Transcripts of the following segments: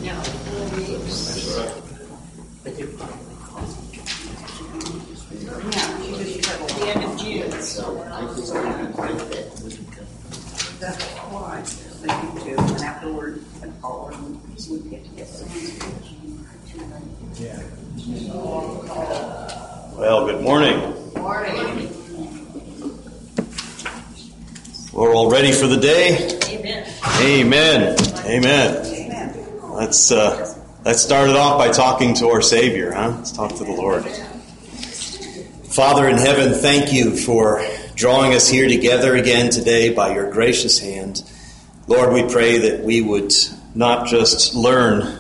No. The end of June. That's why they do, and afterward, all of them, we get together. Yeah. Well, good morning. Morning. We're all ready for the day. Amen. Amen. Amen. Let's start it off by talking to our Savior, huh? Let's talk to the Lord. Father in heaven, thank you for drawing us here together again today by your gracious hand. Lord, we pray that we would not just learn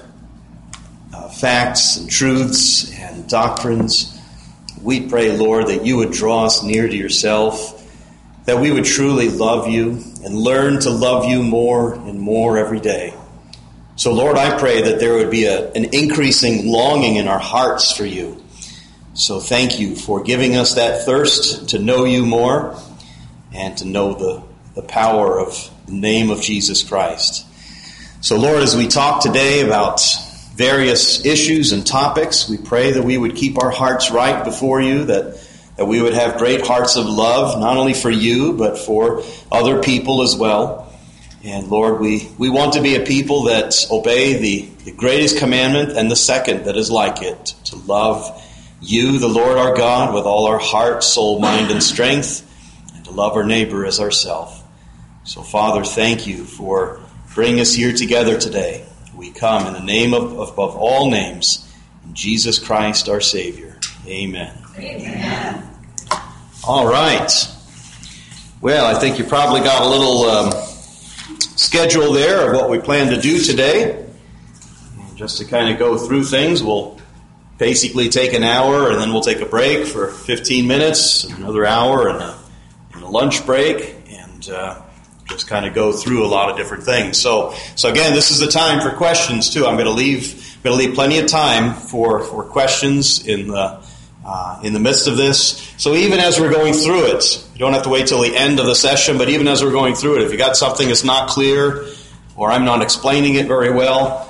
facts and truths and doctrines. We pray, Lord, that you would draw us near to yourself, that we would truly love you and learn to love you more and more every day. So, Lord, I pray that there would be an increasing longing in our hearts for you. So thank you for giving us that thirst to know you more and to know the power of the name of Jesus Christ. So, Lord, as we talk today about various issues and topics, we pray that we would keep our hearts right before you, that we would have great hearts of love, not only for you, but for other people as well. And Lord, we want to be a people that obey the greatest commandment and the second that is like it, to love you, the Lord our God, with all our heart, soul, mind, and strength, and to love our neighbor as ourselves. So, Father, thank you for bringing us here together today. We come in the name of above all names, in Jesus Christ our Savior. Amen. Amen. All right. Well, I think you probably got a little schedule there of what we plan to do today. And just to kind of go through things, we'll basically take an hour, and then we'll take a break for 15 minutes, another hour, and a lunch break, and just kind of go through a lot of different things. So again, this is the time for questions too. I'm going to leave plenty of time for questions in the midst of this. So even as we're going through it, you don't have to wait till the end of the session, but even as we're going through it, if you got something that's not clear or I'm not explaining it very well,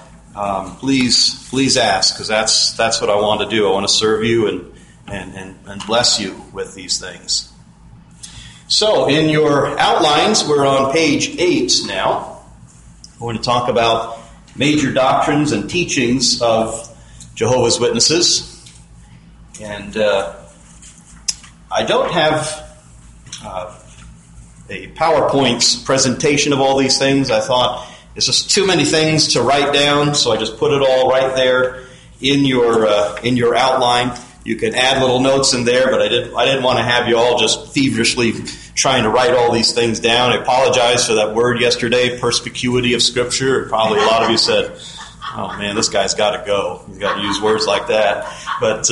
please ask, because that's what I want to do. I want to serve you and bless you with these things. So in your outlines, we're on page 8 now. We're going to talk about major doctrines and teachings of Jehovah's Witnesses. And I don't have a PowerPoint presentation of all these things. I thought it's just too many things to write down, so I just put it all right there in your outline. You can add little notes in there, but I didn't want to have you all just feverishly trying to write all these things down. I apologize for that word yesterday, perspicuity of Scripture. Probably a lot of you said, "Oh man, this guy's got to go. He's got to use words like that." But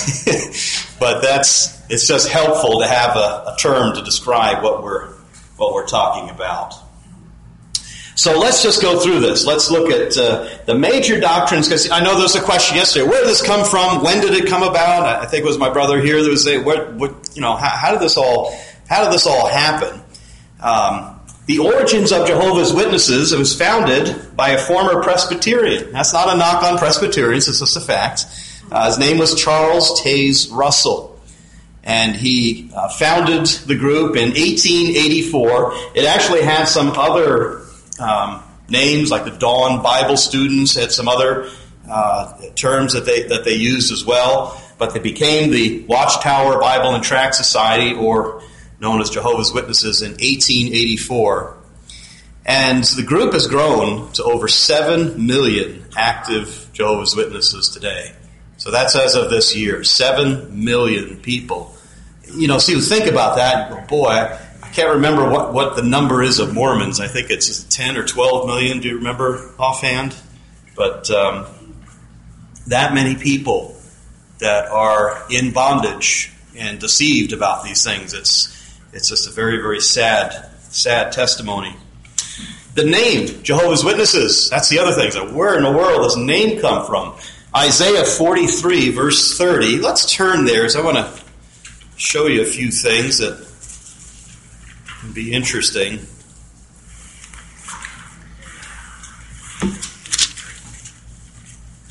it's just helpful to have a term to describe what we're talking about. So let's just go through this. Let's look at the major doctrines, because I know there was a question yesterday. Where did this come from? When did it come about? I think it was my brother here that was saying, how did this all happen? The origins of Jehovah's Witnesses, it was founded by a former Presbyterian. That's not a knock on Presbyterians, it's just a fact. His name was Charles Taze Russell. And he founded the group in 1884. It actually had some other names, like the Dawn Bible Students had some other terms that they used as well. But they became the Watchtower Bible and Tract Society, or known as Jehovah's Witnesses, in 1884. And the group has grown to over 7 million active Jehovah's Witnesses today. So that's as of this year, 7 million people. So you think about that and go, boy, I can't remember what the number is of Mormons. I think it's 10 or 12 million. Do you remember offhand? But that many people that are in bondage and deceived about these things, it's just a very, very sad testimony. The name, Jehovah's Witnesses, that's the other thing. So where in the world does the name come from? Isaiah 43, verse 30. Let's turn there, so I want to show you a few things that can be interesting.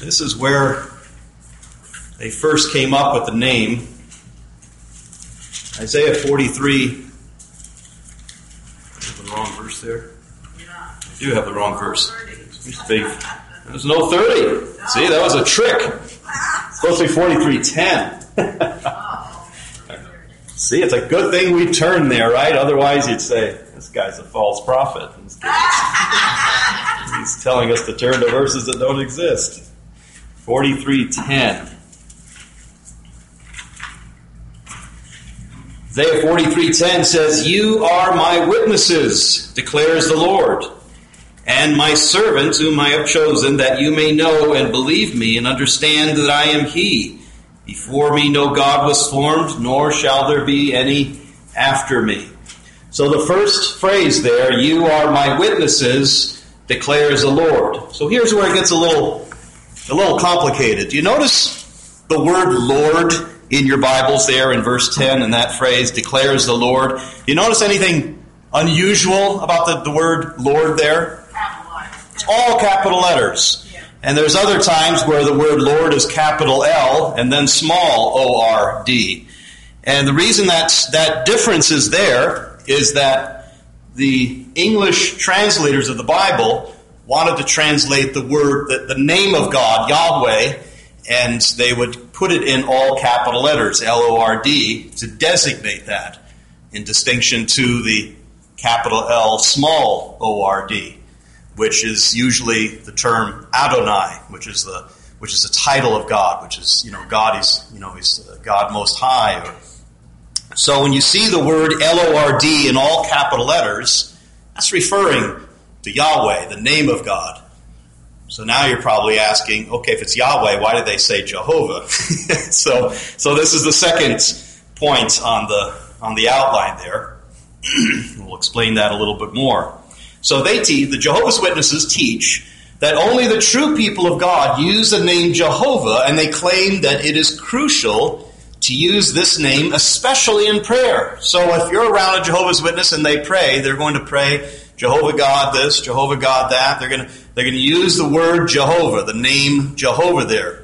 This is where they first came up with the name. Isaiah 43. I have the wrong verse there. I do have the wrong verse. Used to be. There's no 30. See, that was a trick. It's supposed to be 43:10. See, it's a good thing we turned there, right? Otherwise, you'd say, this guy's a false prophet. He's telling us to turn to verses that don't exist. 43:10. Isaiah 43:10 says, "You are my witnesses, declares the Lord, and my servants whom I have chosen, that you may know and believe me and understand that I am He. Before me no God was formed, nor shall there be any after me." So the first phrase there, "You are my witnesses, declares the Lord." So here's where it gets a little complicated. Do you notice the word Lord in your Bibles there in verse 10, and that phrase, declares the Lord? Do you notice anything unusual about the word Lord there? It's all capital letters. And there's other times where the word Lord is capital L and then small O-R-D. And the reason that difference is there is that the English translators of the Bible wanted to translate the word, the name of God, Yahweh, and they would put it in all capital letters, L-O-R-D, to designate that, in distinction to the capital L, small O-R-D, which is usually the term Adonai, which is the title of God, which is, God is, He's God Most High. So when you see the word L-O-R-D in all capital letters, that's referring to Yahweh, the name of God. So now you're probably asking, okay, if it's Yahweh, why did they say Jehovah? So this is the second point on the outline there. We'll explain that a little bit more. So the Jehovah's Witnesses teach that only the true people of God use the name Jehovah, and they claim that it is crucial to use this name, especially in prayer. So if you're around a Jehovah's Witness and they pray, they're going to pray Jehovah God this, Jehovah God that. They're going to use the word Jehovah, the name Jehovah there.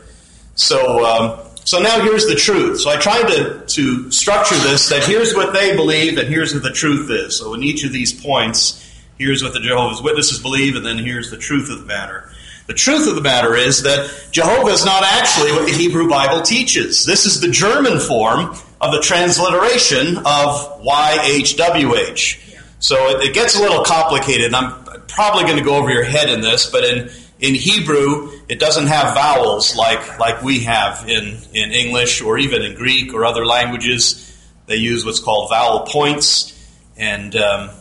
So now here's the truth. So I tried to structure this, that here's what they believe and here's what the truth is. So in each of these points, here's what the Jehovah's Witnesses believe, and then here's the truth of the matter. The truth of the matter is that Jehovah is not actually what the Hebrew Bible teaches. This is the German form of the transliteration of YHWH. So it gets a little complicated. I'm probably going to go over your head in this, but in Hebrew, it doesn't have vowels like we have in English or even in Greek or other languages. They use what's called vowel points, and I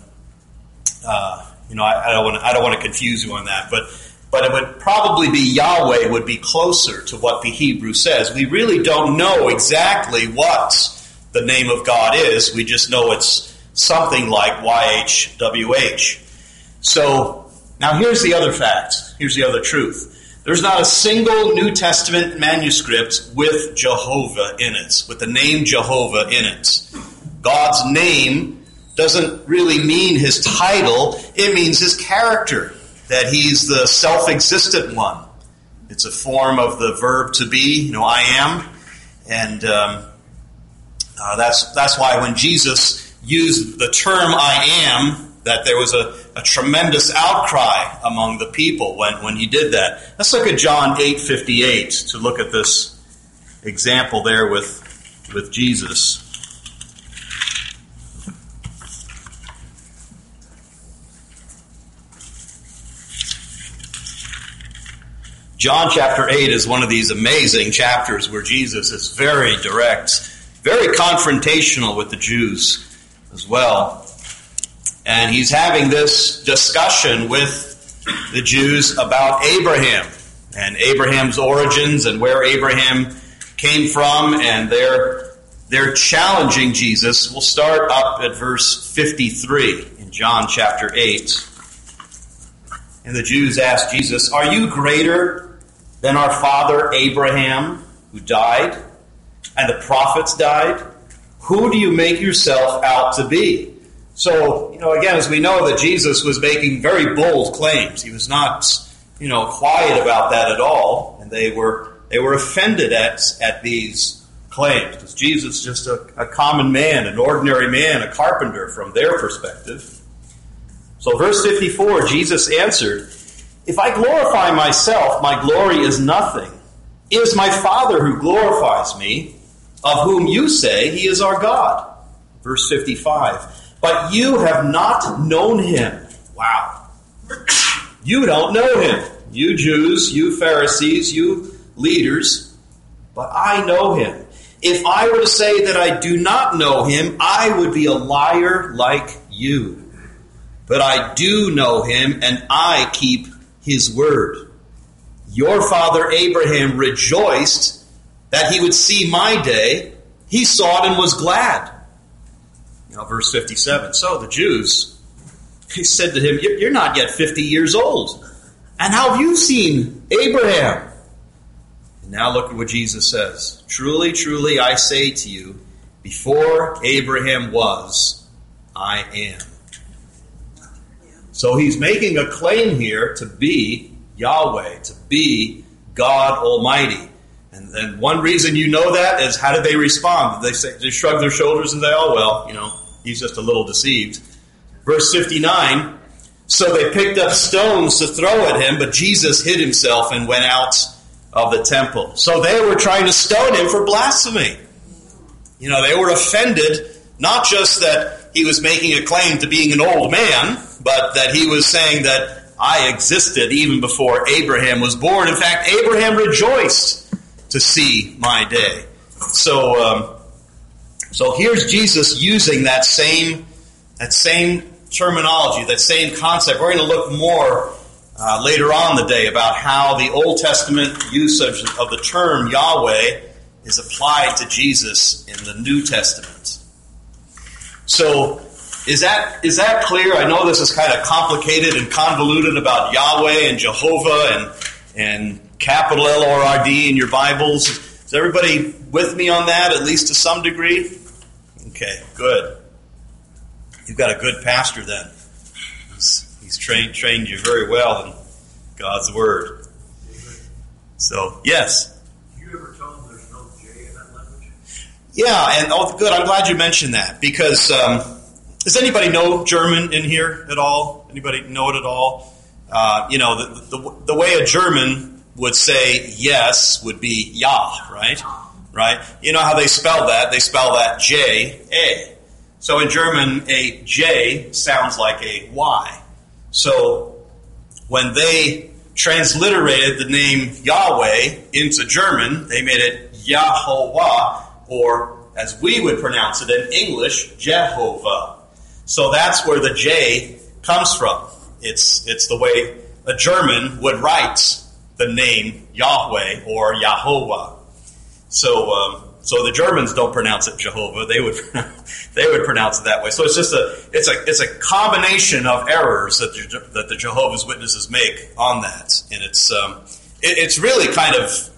don't want to confuse you on that, but it would probably be Yahweh would be closer to what the Hebrew says. We really don't know exactly what the name of God is. We just know it's something like YHWH. So now here's the other fact. Here's the other truth. There's not a single New Testament manuscript with Jehovah in it, with the name Jehovah in it. God's name doesn't really mean his title. It means his character, that he's the self-existent one. It's a form of the verb to be, I am. And that's why when Jesus used the term I am, that there was a tremendous outcry among the people when he did that. Let's look at John 8:58 to look at this example there with Jesus. John chapter 8 is one of these amazing chapters where Jesus is very direct, very confrontational with the Jews as well. And he's having this discussion with the Jews about Abraham and Abraham's origins and where Abraham came from, and they're challenging Jesus. We'll start up at verse 53 in John chapter 8. And the Jews asked Jesus, "Are you greater than our father Abraham, who died, and the prophets died? Who do you make yourself out to be?" So, again, as we know, that Jesus was making very bold claims. He was not, quiet about that at all. And they were offended at these claims, because Jesus is just a common man, an ordinary man, a carpenter from their perspective. So verse 54, Jesus answered, "If I glorify myself, my glory is nothing. It is my Father who glorifies me, of whom you say he is our God." Verse 55, "But you have not known him." Wow. You don't know him. You Jews, you Pharisees, you leaders. But I know him. If I were to say that I do not know him, I would be a liar like you. But I do know him, and I keep his word. Your father Abraham rejoiced that he would see my day. He saw it and was glad. Now, verse 57. So the Jews, he said to him, "You're not yet 50 years old. And how have you seen Abraham?" And now look at what Jesus says. "Truly, truly, I say to you, before Abraham was, I am." So he's making a claim here to be Yahweh, to be God Almighty. And then one reason you know that is, how did they respond? They shrug their shoulders and say, "Oh, well, he's just a little deceived." Verse 59, "So they picked up stones to throw at him, but Jesus hid himself and went out of the temple." So they were trying to stone him for blasphemy. They were offended, not just that he was making a claim to being an old man, but that he was saying that I existed even before Abraham was born. In fact, Abraham rejoiced to see my day. So here's Jesus using that same terminology, that same concept. We're going to look more later on in the day about how the Old Testament usage of the term Yahweh is applied to Jesus in the New Testament. So is that clear? I know this is kind of complicated and convoluted about Yahweh and Jehovah and capital L-O-R-D in your Bibles. Is everybody with me on that, at least to some degree? Okay, good. You've got a good pastor then. He's trained you very well in God's Word. So, yes? Did you ever tell them there's no J in that language? Yeah, and good, I'm glad you mentioned that, because does anybody know German in here at all? Anybody know it at all? The way a German would say yes would be ja, right? Right? You know how they spell that? They spell that J-A. So in German, a J sounds like a Y. So when they transliterated the name Yahweh into German, they made it Yahovah, or as we would pronounce it in English, Jehovah. So that's where the J comes from. It's the way a German would write the name Yahweh or Yahovah. So the Germans don't pronounce it Jehovah. They would pronounce it that way. So it's a combination of errors that the Jehovah's Witnesses make on that, and it's really kind of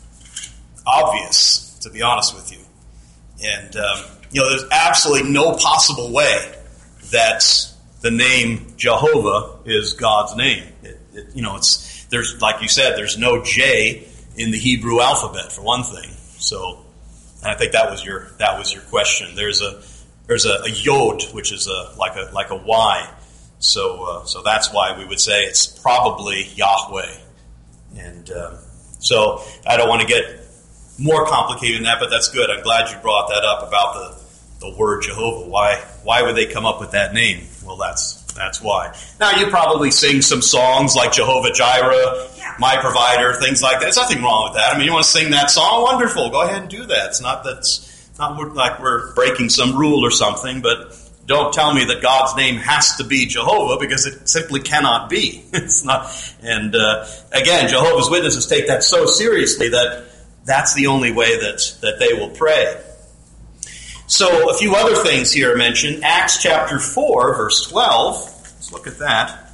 obvious, to be honest with you. And there's absolutely no possible way that the name Jehovah is God's name. There's, like you said, there's no J in the Hebrew alphabet, for one thing. So, and I think that was your question. There's a yod, which is like a Y. So that's why we would say it's probably Yahweh. And so I don't want to get more complicated than that, but that's good. I'm glad you brought that up about the word Jehovah. Why would they come up with that name? Well, that's why. Now, you probably sing some songs like Jehovah Jireh, My Provider, things like that. There's nothing wrong with that. I mean, you want to sing that song? Wonderful. Go ahead and do that. It's not like we're breaking some rule or something, but don't tell me that God's name has to be Jehovah, because it simply cannot be. It's not. And again, Jehovah's Witnesses take that so seriously that that's the only way that they will pray. So a few other things here mentioned. Acts chapter 4, verse 12. Let's look at that.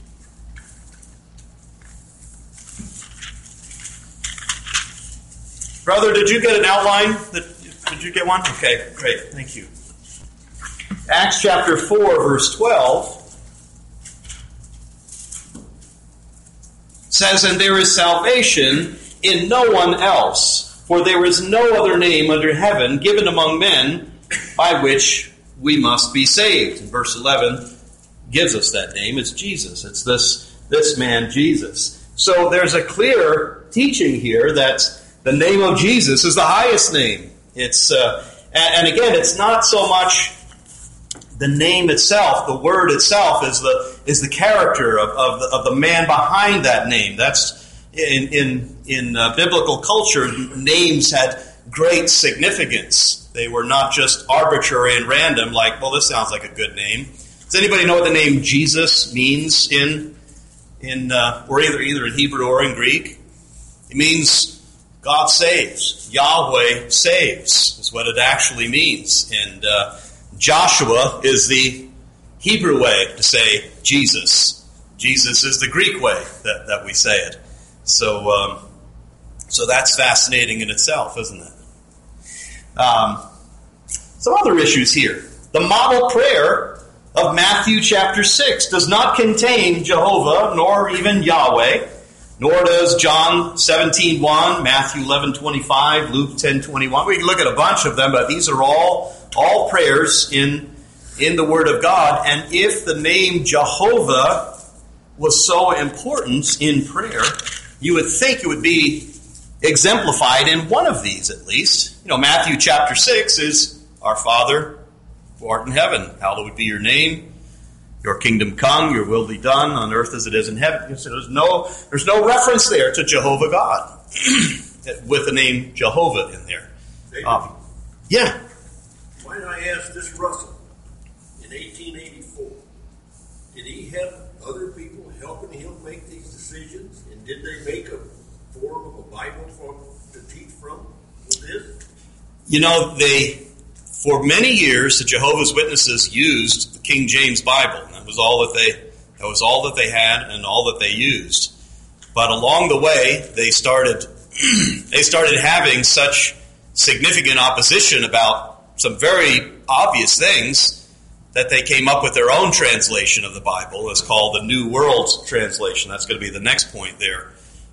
Brother, did you get an outline? Did you get one? Okay, great. Thank you. Acts chapter 4, verse 12 says, "And there is salvation in no one else, for there is no other name under heaven given among men by which we must be saved. And verse 11 gives us that name. It's Jesus. It's this man, Jesus. So there's a clear teaching here that the name of Jesus is the highest name. It's and again, it's not so much the name itself, the word itself is the character of the man behind that name. That's in biblical culture, names had great significance. They were not just arbitrary and random, like, well, this sounds like a good name. Does anybody know what the name Jesus means or either in Hebrew or in Greek? It means God saves. Yahweh saves is what it actually means. And Joshua is the Hebrew way to say Jesus. Jesus is the Greek way that we say it. So that's fascinating in itself, isn't it? Some other issues here. The model prayer of Matthew chapter 6 does not contain Jehovah, nor even Yahweh, nor does John 17:1, Matthew 11:25, Luke 10:21. We can look at a bunch of them, but these are all prayers in the Word of God. And if the name Jehovah was so important in prayer, you would think it would be exemplified in one of these at least. Matthew chapter 6 is, Our Father, who art in heaven, hallowed be your name. Your kingdom come, your will be done on earth as it is in heaven. So there's no reference there to Jehovah God with the name Jehovah in there. Yeah. Why did I ask this Russell in 1884? Did he have other people helping him make these decisions? And did they make a form of a Bible to teach from with this? For many years, the Jehovah's Witnesses used the King James Bible. That was all that they had and all that they used. But along the way, they started having such significant opposition about some very obvious things that they came up with their own translation of the Bible. It's called the New World Translation. That's going to be the next point there.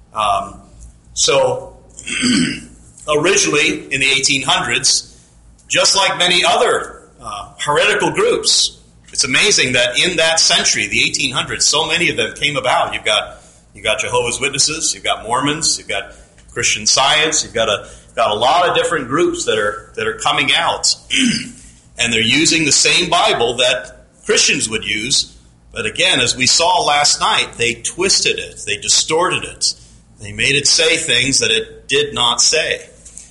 So originally in the 1800s, just like many other heretical groups, it's amazing that in that century, the 1800s, so many of them came about. You've got Jehovah's Witnesses, you've got Mormons, you've got Christian Science, you've got a lot of different groups that are coming out, and they're using the same Bible that Christians would use. But again, as we saw last night, they twisted it, they distorted it, they made it say things that it did not say.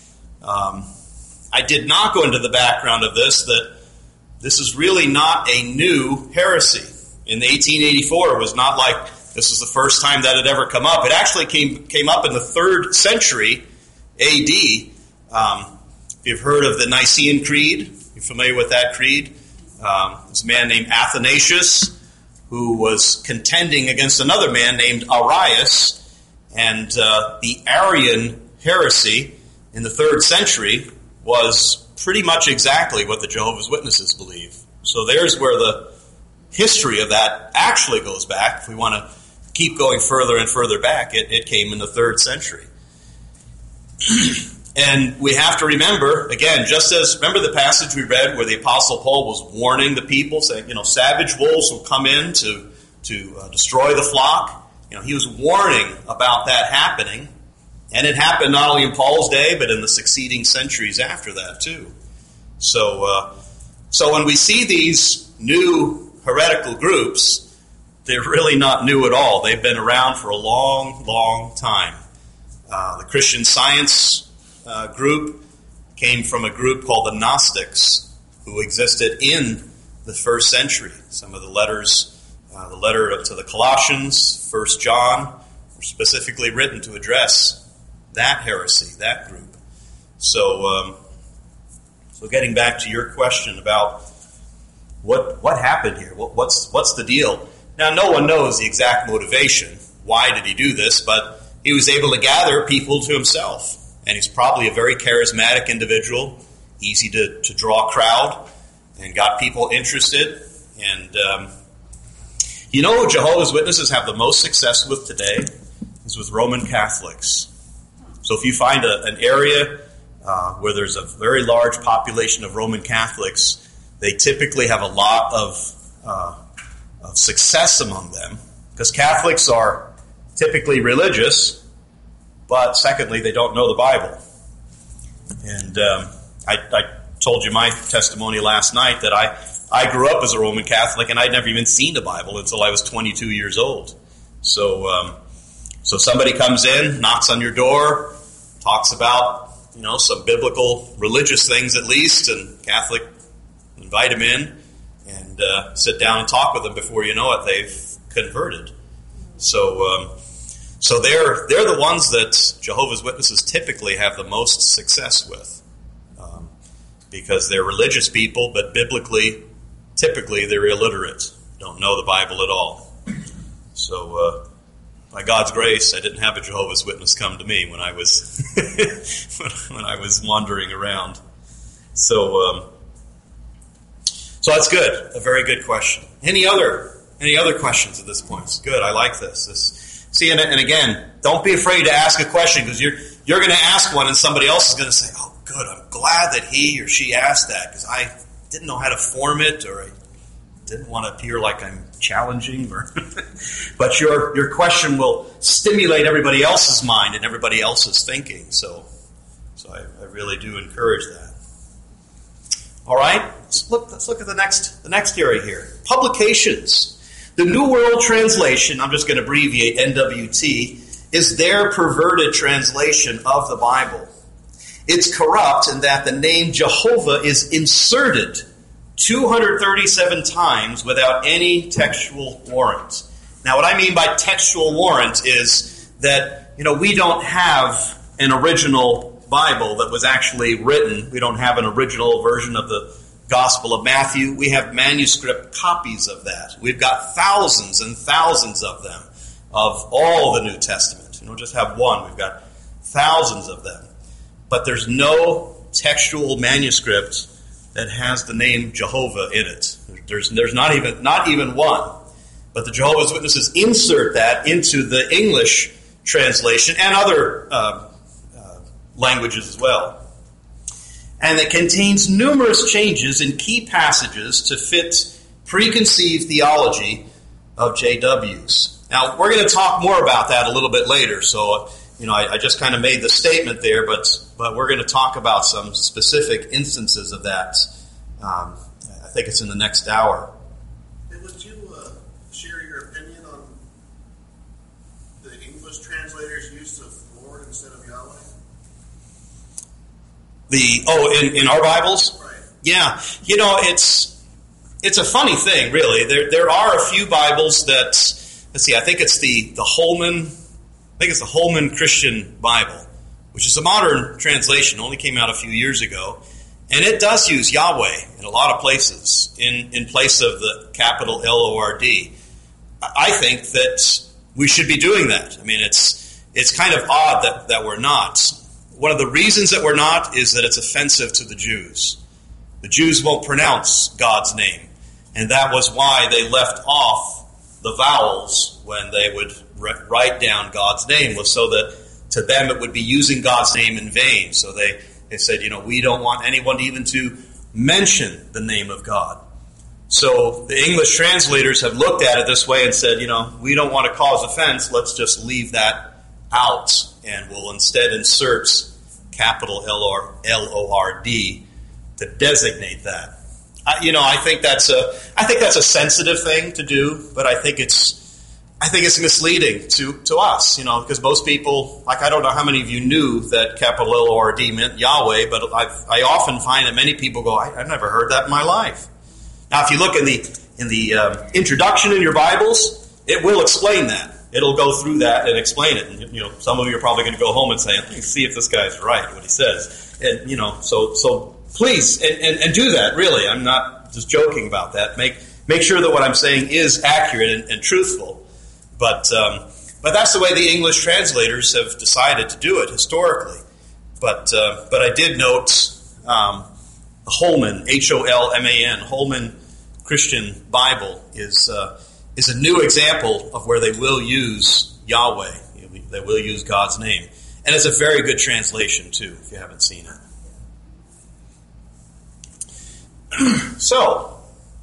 I did not go into the background of this, that this is really not a new heresy. In 1884, it was not like this was the first time that had ever come up. It actually came up in the 3rd century A.D. If you've heard of the Nicene Creed, you're familiar with that creed? There's a man named Athanasius who was contending against another man named Arius, and the Arian heresy in the 3rd century was pretty much exactly what the Jehovah's Witnesses believe. So there's where the history of that actually goes back. If we want to keep going further and further back, it came in the 3rd century. And we have to remember, again, remember the passage we read where the Apostle Paul was warning the people, saying, savage wolves will come in to destroy the flock. He was warning about that happening. And it happened not only in Paul's day, but in the succeeding centuries after that, too. So when we see these new heretical groups, they're really not new at all. They've been around for a long, long time. The Christian Science group came from a group called the Gnostics, who existed in the 1st century. Some of the letters, the letter to the Colossians, 1 John, were specifically written to address that heresy, that group. So getting back to your question about what happened here, what's the deal? Now, no one knows the exact motivation. Why did he do this? But he was able to gather people to himself, and he's probably a very charismatic individual, easy to draw a crowd, and got people interested. And Jehovah's Witnesses have the most success with today is with Roman Catholics. So if you find an area where there's a very large population of Roman Catholics, they typically have a lot of success among them, because Catholics are typically religious, but secondly, they don't know the Bible. And I told you my testimony last night that I grew up as a Roman Catholic, and I'd never even seen the Bible until I was 22 years old. So somebody comes in, knocks on your door, talks about some biblical religious things at least, and Catholic invite them in and sit down and talk with them. Before you know it, they've converted. So they're the ones that Jehovah's Witnesses typically have the most success with, because they're religious people, but typically they're illiterate, don't know the Bible at all. So by God's grace, I didn't have a Jehovah's Witness come to me when I was when I was wandering around. So that's good. A very good question. Any other questions at this point? It's good. I like this. See, and again, don't be afraid to ask a question, because you're going to ask one, and somebody else is going to say, "Oh, good. I'm glad that he or she asked that, because I didn't know how to form it, or I didn't want to appear like I'm challenging." But your question will stimulate everybody else's mind and everybody else's thinking. So I really do encourage that. All right, let's look at the next area here. Publications. The New World Translation, I'm just going to abbreviate NWT, is their perverted translation of the Bible. It's corrupt in that the name Jehovah is inserted 237 times without any textual warrant. Now, what I mean by textual warrant is that, we don't have an original Bible that was actually written. We don't have an original version of the Gospel of Matthew. We have manuscript copies of that. We've got thousands and thousands of them, of all the New Testament. We don't just have one. We've got thousands of them. But there's no textual manuscript that has the name Jehovah in it. There's not even one. But the Jehovah's Witnesses insert that into the English translation and other languages as well. And it contains numerous changes in key passages to fit preconceived theology of JWs. Now, we're going to talk more about that a little bit later. So, I just kind of made the statement there, but we're going to talk about some specific instances of that. I think it's in the next hour. Would you share your opinion on the English translators' use of Lord instead of Yahweh? In our Bibles? Right. Yeah. It's a funny thing, really. There are a few Bibles that, let's see, I think it's the Holman Christian Bible, which is a modern translation, only came out a few years ago. And it does use Yahweh in a lot of places, in place of the capital L-O-R-D. I think that we should be doing that. I mean, it's kind of odd that we're not. One of the reasons that we're not is that it's offensive to the Jews. The Jews won't pronounce God's name. And that was why they left off the vowels when they would write down God's name, was so that to them it would be using God's name in vain. So they said, we don't want anyone even to mention the name of God. So the English translators have looked at it this way and said, we don't want to cause offense. Let's just leave that out, and we'll instead insert capital L-O-R-D to designate that. I think that's a sensitive thing to do, but I think it's misleading to us, because most people, I don't know how many of you knew that capital L-O-R-D meant Yahweh, but I often find that many people go, I've never heard that in my life. Now, if you look in the introduction in your Bibles, it will explain that. It'll go through that and explain it. And, some of you are probably going to go home and say, let me see if this guy's right, what he says. And, so please, and do that, really. I'm not just joking about that. Make sure that what I'm saying is accurate and truthful. But that's the way the English translators have decided to do it historically. But I did note the Holman, Holman, Holman Christian Bible is a new example of where they will use Yahweh. They will use God's name. And it's a very good translation, too, if you haven't seen it. So,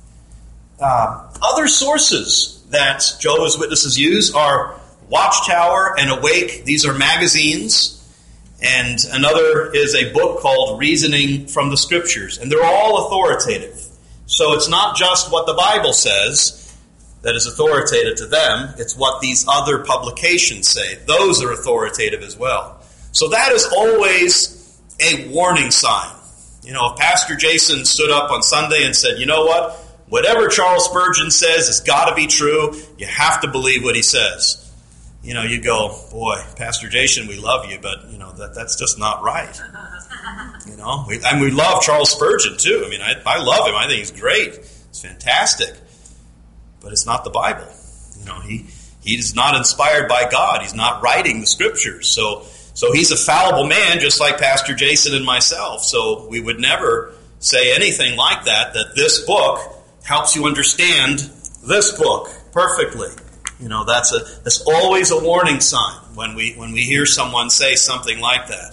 other sources that Jehovah's Witnesses use are Watchtower and Awake. These are magazines. And another is a book called Reasoning from the Scriptures. And they're all authoritative. So it's not just what the Bible says that is authoritative to them. It's what these other publications say. Those are authoritative as well. So that is always a warning sign. You know, if Pastor Jason stood up on Sunday and said, you know what? Whatever Charles Spurgeon says has got to be true. You have to believe what he says. You know, you go, boy, Pastor Jason, we love you, but, you know, that's just not right. You know, we love Charles Spurgeon, too. I mean, I love him. I think he's great. It's fantastic. But it's not the Bible. You know, he is not inspired by God. He's not writing the Scriptures. So he's a fallible man, just like Pastor Jason and myself. So we would never say anything like that this book helps you understand this book perfectly. You know, that's always a warning sign when we hear someone say something like that.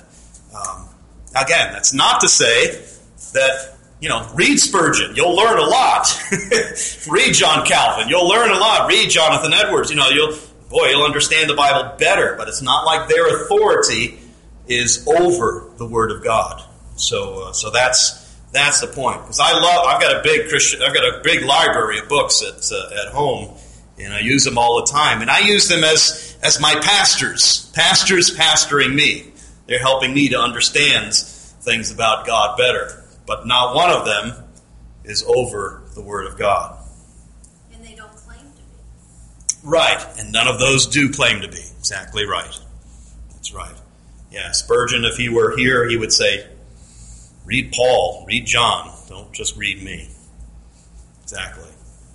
Again, that's not to say that, you know, read Spurgeon, you'll learn a lot. Read John Calvin, you'll learn a lot. Read Jonathan Edwards, you know, you'll understand the Bible better. But it's not like their authority is over the Word of God. So that's the point. Because I've got a big library of books at home. And I use them all the time. And I use them as my pastors pastoring me. They're helping me to understand things about God better. But not one of them is over the Word of God. And they don't claim to be. Right. And none of those do claim to be. Exactly right. That's right. Yeah, Spurgeon, if he were here, he would say, read Paul, read John. Don't just read me. Exactly.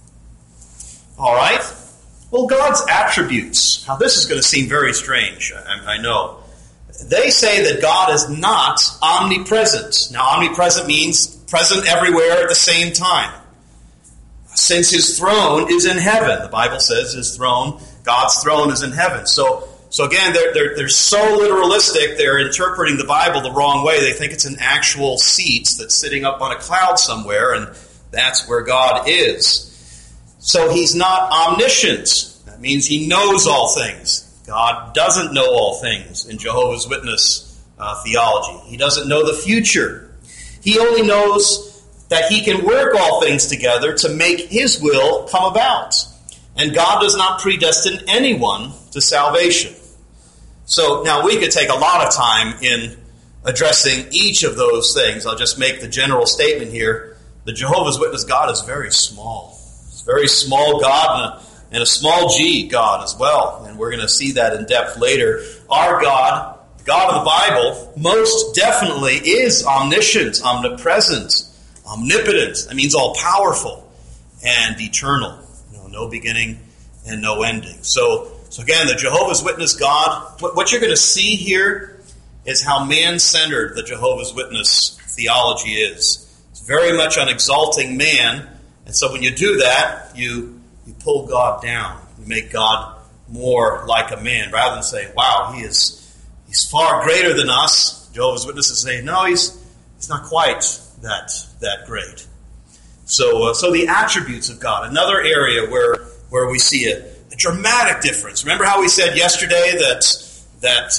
All right. Well, God's attributes. Now, this is going to seem very strange, I know. They say that God is not omnipresent. Now, omnipresent means present everywhere at the same time. Since his throne is in heaven. The Bible says God's throne is in heaven. So again, they're so literalistic, they're interpreting the Bible the wrong way. They think it's an actual seat that's sitting up on a cloud somewhere, and that's where God is. So he's not omniscient. That means he knows all things. God doesn't know all things in Jehovah's Witness theology. He doesn't know the future. He only knows that he can work all things together to make his will come about. And God does not predestine anyone to salvation. So now we could take a lot of time in addressing each of those things. I'll just make the general statement here. The Jehovah's Witness God is very small. It's a very small God and a small g God as well. And we're going to see that in depth later. Our God, the God of the Bible, most definitely is omniscient, omnipresent, omnipotent. That means all powerful and eternal. No beginning and no ending. So again, the Jehovah's Witness God, what you're going to see here is how man-centered the Jehovah's Witness theology is. It's very much on exalting man. And so when you do that, you pull God down. You make God more like a man, rather than saying, wow, he's far greater than us. Jehovah's Witnesses say, no, he's not quite that great. So the attributes of God, another area where we see a dramatic difference. Remember how we said yesterday that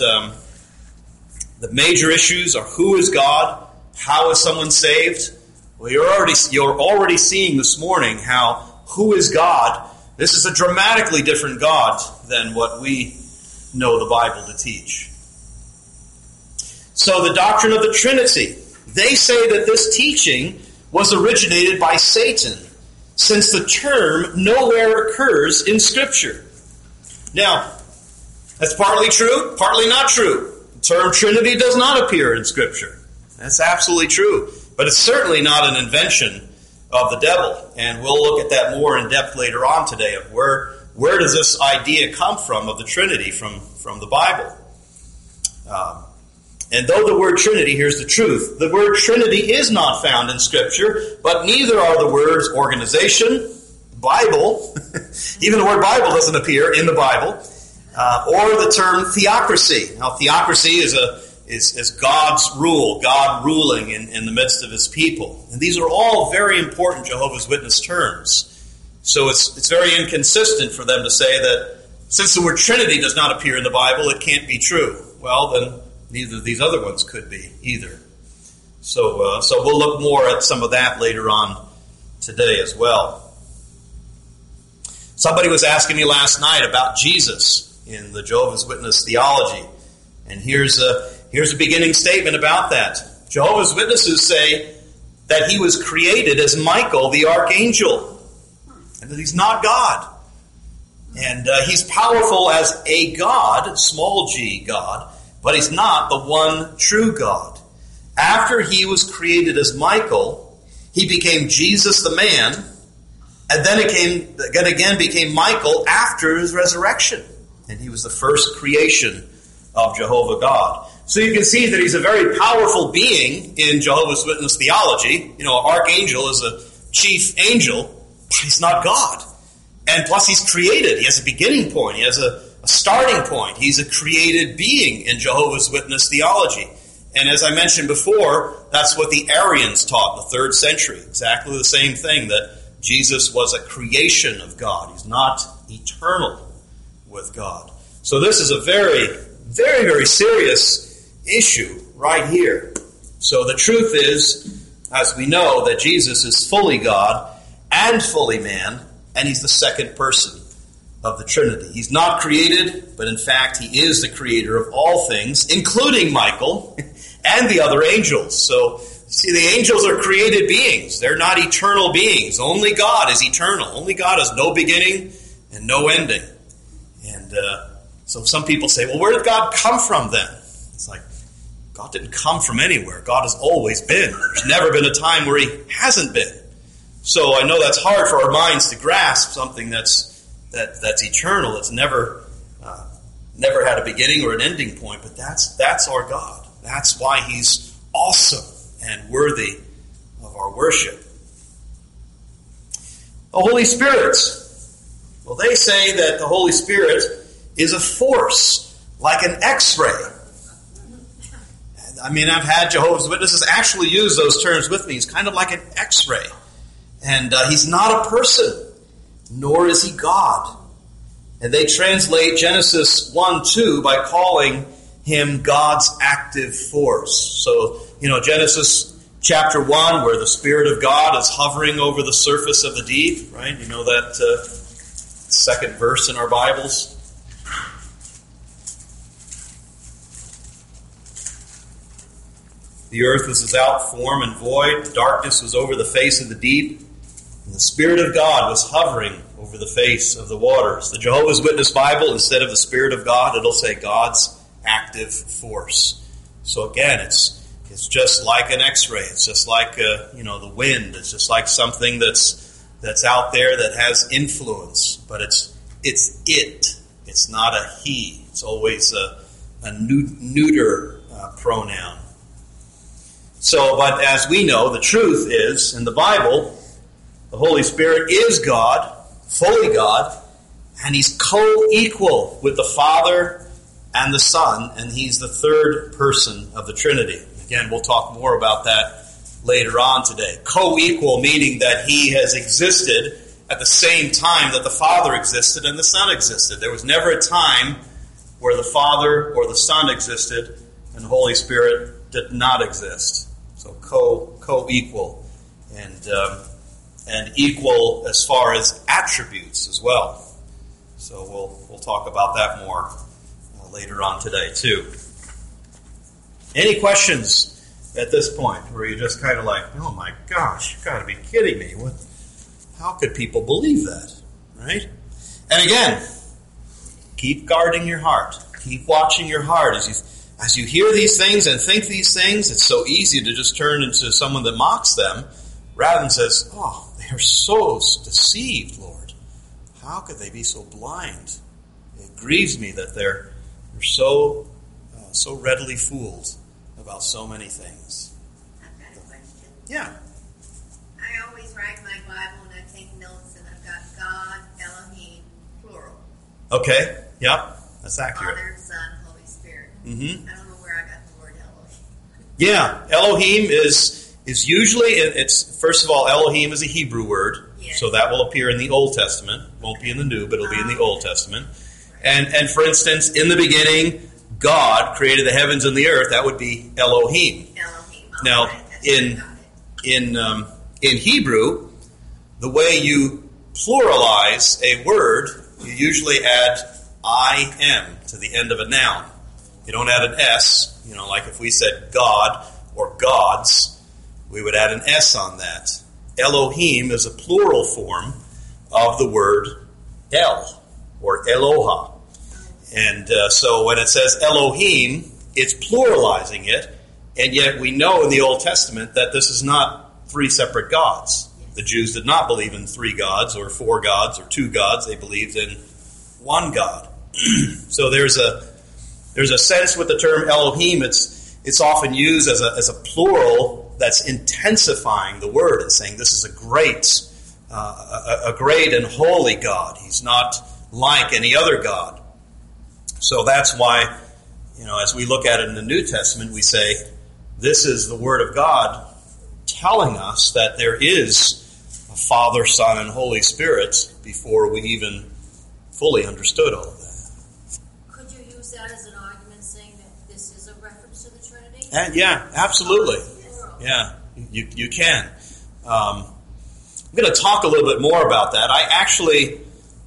the major issues are who is God, how is someone saved? Well, you're already seeing this morning how who is God. This is a dramatically different God than what we know the Bible to teach. So the doctrine of the Trinity, they say that this teaching was originated by Satan, since the term nowhere occurs in Scripture. Now, that's partly true, partly not true. The term Trinity does not appear in Scripture. That's absolutely true. But it's certainly not an invention of the devil. And we'll look at that more in depth later on today, of where does this idea come from of the Trinity from the Bible. And though the word Trinity, here's the truth, the word Trinity is not found in Scripture, but neither are the words organization, Bible, even the word Bible doesn't appear in the Bible, or the term theocracy. Now, theocracy is God's rule, God ruling in the midst of his people. And these are all very important Jehovah's Witness terms. So it's very inconsistent for them to say that since the word Trinity does not appear in the Bible, it can't be true. Well, then neither of these other ones could be either. So we'll look more at some of that later on today as well. Somebody was asking me last night about Jesus in the Jehovah's Witness theology. And here's a beginning statement about that. Jehovah's Witnesses say that he was created as Michael the archangel, and that he's not God. And he's powerful as a God, small g God, but he's not the one true God. After he was created as Michael, he became Jesus the man, and then again became Michael after his resurrection. And he was the first creation of Jehovah God. So you can see that he's a very powerful being in Jehovah's Witness theology. You know, an archangel is a chief angel, but he's not God. And plus he's created. He has a beginning point. He has a starting point. He's a created being in Jehovah's Witness theology. And as I mentioned before, that's what the Arians taught in the 3rd century. Exactly the same thing, that Jesus was a creation of God. He's not eternal with God. So this is a very, very, very serious issue right here. So the truth is, as we know, that Jesus is fully God and fully man, and he's the second person of the Trinity. He's not created, but in fact he is the creator of all things, including Michael and the other angels. So, see, the angels are created beings. They're not eternal beings. Only God is eternal. Only God has no beginning and no ending. And so some people say, well, where did God come from then? It's like, God didn't come from anywhere. God has always been. There's never been a time where he hasn't been. So I know that's hard for our minds to grasp, something that's eternal. It's never had a beginning or an ending point, but that's our God. That's why he's awesome and worthy of our worship. The Holy Spirit. Well, they say that the Holy Spirit is a force, like an X-ray. I mean, I've had Jehovah's Witnesses actually use those terms with me. He's kind of like an X-ray. And he's not a person, nor is he God. And they translate Genesis 1:2 by calling him God's active force. So, Genesis chapter 1, where the Spirit of God is hovering over the surface of the deep, right? You know that second verse in our Bibles? The earth was without form and void. Darkness was over the face of the deep. And the Spirit of God was hovering over the face of the waters. The Jehovah's Witness Bible, instead of the Spirit of God, it'll say God's active force. So again, it's just like an X-ray. It's just like the wind. It's just like something that's out there that has influence. But it's it. It's not a he. It's always a neuter pronoun. So, but as we know, the truth is, in the Bible, the Holy Spirit is God, fully God, and he's co-equal with the Father and the Son, and he's the third person of the Trinity. Again, we'll talk more about that later on today. Co-equal, meaning that he has existed at the same time that the Father existed and the Son existed. There was never a time where the Father or the Son existed and the Holy Spirit did not exist. So co-equal, and equal as far as attributes as well. So we'll talk about that more later on today too. Any questions at this point where you're just kind of like, oh my gosh, you've got to be kidding me. How could people believe that? Right? And again, keep guarding your heart. Keep watching your heart as you hear these things and think these things. It's so easy to just turn into someone that mocks them rather than says, oh, they're so deceived, Lord. How could they be so blind? It grieves me that they're so readily fooled about so many things. I've got a question. Yeah. I always write my Bible and I take notes, and I've got God, Elohim, plural. Okay. Yep. that's accurate. Father, Son, Holy Spirit. Mm-hmm. I don't know where I got the word Elohim. Yeah, Elohim is usually, it's first of all, Elohim is a Hebrew word, Yes. so that will appear in the Old Testament. Won't be in the New, but it'll be in the Old Testament. And for instance, in the beginning, God created the heavens and the earth. That would be Elohim. Elohim. Now, Right, that's where I got it. In Hebrew, the way you pluralize a word, you usually add I-M to the end of a noun. You don't add an S. Like if we said God or gods, we would add an S on that. Elohim is a plural form of the word El or Eloha. And so when it says Elohim, it's pluralizing it, and yet we know in the Old Testament that this is not three separate gods. The Jews did not believe in three gods or four gods or two gods. They believed in one God. So there's a sense with the term Elohim. It's often used as a plural that's intensifying the word and saying this is a great and holy God. He's not like any other God. So that's why, as we look at it in the New Testament, we say this is the Word of God telling us that there is a Father, Son, and Holy Spirit before we even fully understood all of that. Could you use that as an argument saying that this is a reference to the Trinity? And yeah, absolutely. Plural. Yeah, you can. I'm going to talk a little bit more about that. I actually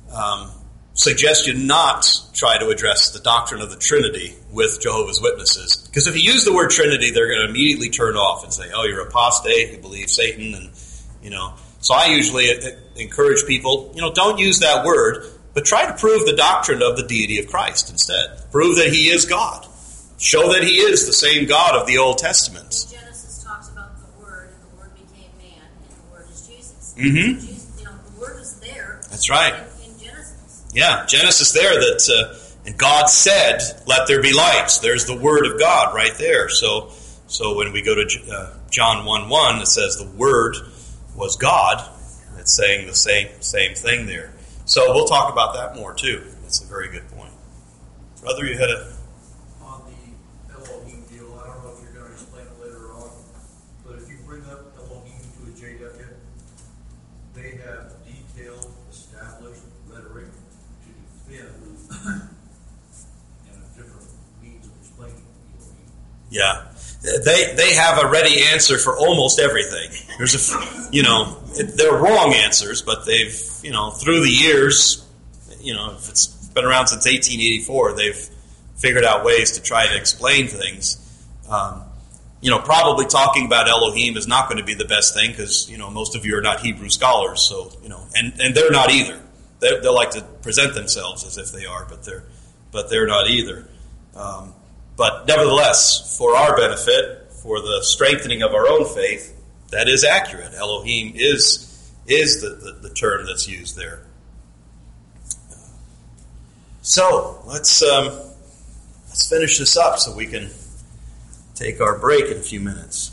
suggest you not try to address the doctrine of the Trinity with Jehovah's Witnesses. Because if you use the word Trinity, they're going to immediately turn off and say, oh, you're apostate, you believe Satan, and, So I usually encourage people, don't use that word, but try to prove the doctrine of the deity of Christ instead. Prove that he is God. Show that he is the same God of the Old Testament. In Genesis talks about the Word, and the Word became man, and the Word is Jesus. Mm-hmm. Jesus, the Word is there. That's right. In Genesis. Yeah, Genesis there that, and God said, let there be lights. There's the Word of God right there. So when we go to John 1:1, it says the Word was God. It's saying the same thing there. So we'll talk about that more too. That's a very good point. Brother, you had On the Elohim deal, I don't know if you're going to explain it later on, but if you bring up Elohim to a JW, they have detailed, established rhetoric to defend and a different means of explaining Elohim. Yeah. They have a ready answer for almost everything. There's they're wrong answers, but they've, through the years, if it's been around since 1884, they've figured out ways to try to explain things. Probably talking about Elohim is not going to be the best thing because, most of you are not Hebrew scholars, so, and they're not either. They like to present themselves as if they are, but they're not either. But nevertheless, for our benefit, for the strengthening of our own faith, that is accurate. Elohim is the term that's used there. So let's finish this up so we can take our break in a few minutes.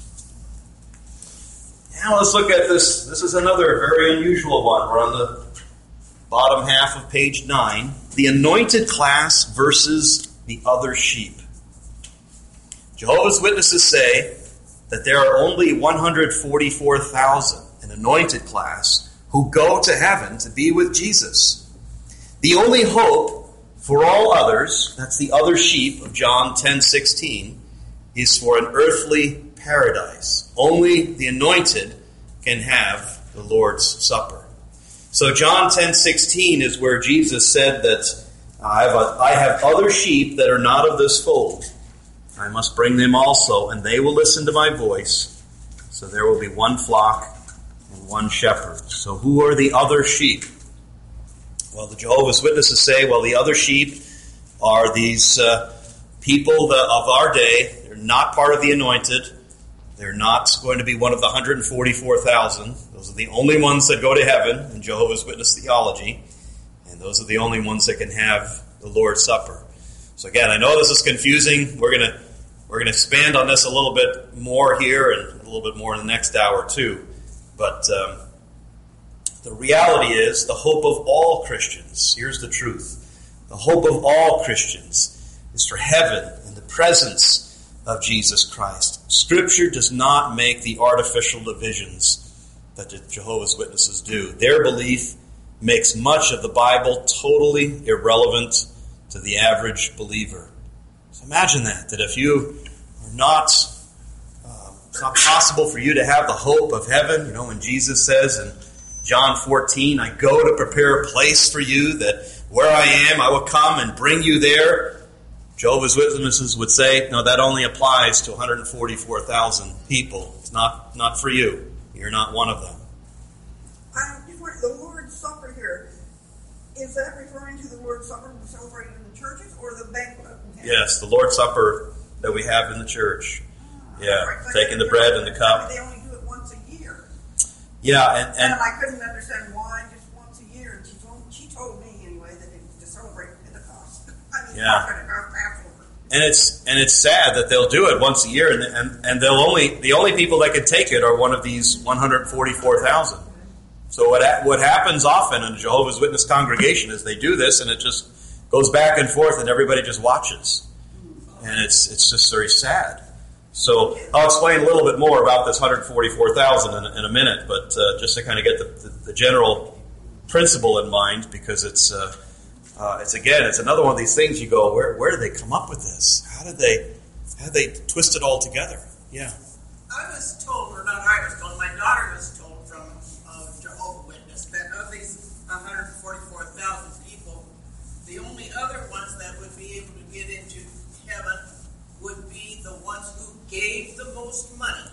Now let's look at this. This is another very unusual one. We're on the bottom half of page 9. The anointed class versus the other sheep. Jehovah's Witnesses say that there are only 144,000, an anointed class, who go to heaven to be with Jesus. The only hope for all others, that's the other sheep of John 10:16, is for an earthly paradise. Only the anointed can have the Lord's Supper. So John 10:16 is where Jesus said that I have other sheep that are not of this fold. I must bring them also, and they will listen to my voice. So there will be one flock and one shepherd. So who are the other sheep? Well, the Jehovah's Witnesses say, the other sheep are these people of our day. They're not part of the anointed. They're not going to be one of the 144,000. Those are the only ones that go to heaven in Jehovah's Witness theology. And those are the only ones that can have the Lord's Supper. So again, I know this is confusing. We're going to expand on this a little bit more here and a little bit more in the next hour too. But the reality is the hope of all Christians. Here's the truth. The hope of all Christians is for heaven and the presence of Jesus Christ. Scripture does not make the artificial divisions that the Jehovah's Witnesses do. Their belief makes much of the Bible totally irrelevant to the average believer. So imagine that if you are not, it's not possible for you to have the hope of heaven. You know, when Jesus says in John 14, I go to prepare a place for you, that where I am, I will come and bring you there. Jehovah's Witnesses would say, no, that only applies to 144,000 people. It's not for you. You're not one of them. The Lord's Supper here, is that referring to the Lord's Supper we celebrate in the churches or the banquet? Yes, the Lord's Supper that we have in the church. Yeah, right, taking the bread and the cup. They only do it once a year. Yeah, and I couldn't understand why just once a year. And she told me anyway that it was to celebrate Pentecost. Pentecost Passover. And it's sad that they'll do it once a year, and the only people that can take it are one of these 144,000. So what happens often in a Jehovah's Witness congregation is they do this, and it just goes back and forth, and everybody just watches, and it's just very sad. So I'll explain a little bit more about this 144,000 in a minute, but just to kind of get the general principle in mind, because it's another one of these things you go, where do they come up with this? How did they twist it all together? Yeah. I was told, or not I was told, my daughter was told from Jehovah's Witness that of these 144,000 people, the only other ones that would be able to get into heaven would be the ones who gave the most money.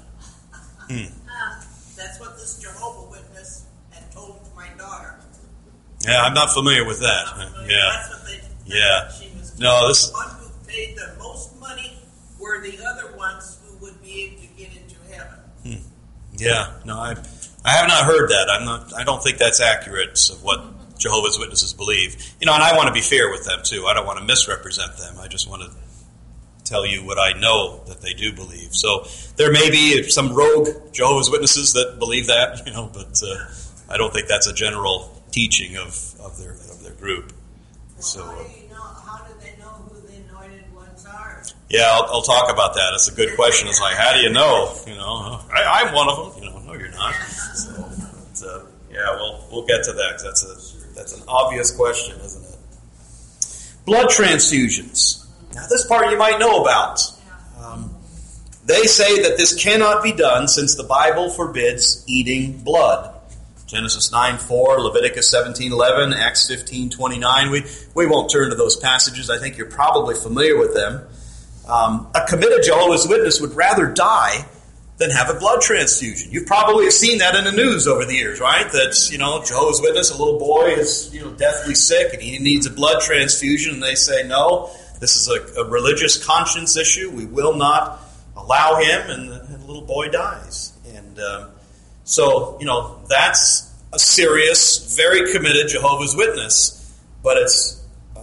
That's what this Jehovah's Witness had told my daughter. Yeah, I'm not familiar with that. Yeah. That's what she was told. No, the ones who paid the most money were the other ones who would be able to get into heaven. Yeah, no, I have not heard that. I don't think that's accurate of what Jehovah's Witnesses believe. You know, and I want to be fair with them too. I don't want to misrepresent them. I just want to tell you what I know that they do believe. So there may be some rogue Jehovah's Witnesses that believe that, you know, but I don't think that's a general teaching of their group. So how do they know who the anointed ones are? Yeah, I'll talk about that. That's a good question. It's like, how do you know? You know, I'm one of them. You know, no, you're not. So, yeah, we'll get to that. 'Cause that's an obvious question, isn't it? Blood transfusions. Now, this part you might know about. They say that this cannot be done since the Bible forbids eating blood. Genesis 9:4, Leviticus 17:11, Acts 15:29. We won't turn to those passages. I think you're probably familiar with them. A committed Jehovah's Witness would rather die than have a blood transfusion. You probably have seen that in the news over the years, right? That, you know, Jehovah's Witness, a little boy is, you know, deathly sick and he needs a blood transfusion, and they say, no, this is a religious conscience issue. We will not allow him, and the little boy dies. And so, you know, that's a serious, very committed Jehovah's Witness, but it's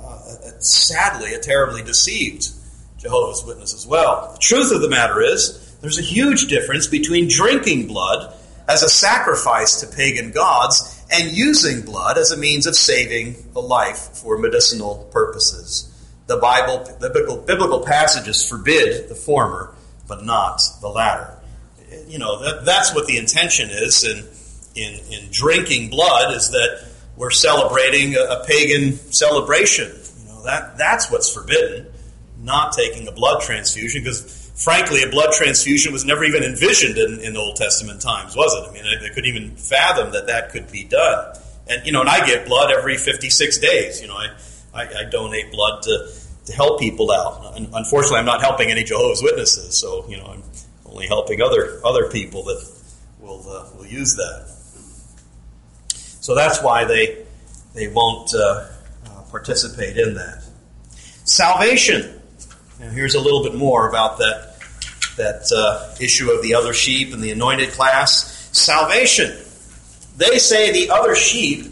sadly a terribly deceived Jehovah's Witness as well. The truth of the matter is, there's a huge difference between drinking blood as a sacrifice to pagan gods and using blood as a means of saving a life for medicinal purposes. The biblical passages forbid the former, but not the latter. You know, that's what the intention is in drinking blood, is that we're celebrating a pagan celebration. You know, that's what's forbidden, not taking a blood transfusion, because frankly, a blood transfusion was never even envisioned in Old Testament times, was it? I mean, they couldn't even fathom that could be done. And, you know, and I give blood every 56 days. You know, I donate blood to help people out. And unfortunately, I'm not helping any Jehovah's Witnesses, so, you know, I'm only helping other people that will use that. So that's why they won't participate in that. Salvation. Now here's a little bit more about that issue of the other sheep and the anointed class. Salvation. They say the other sheep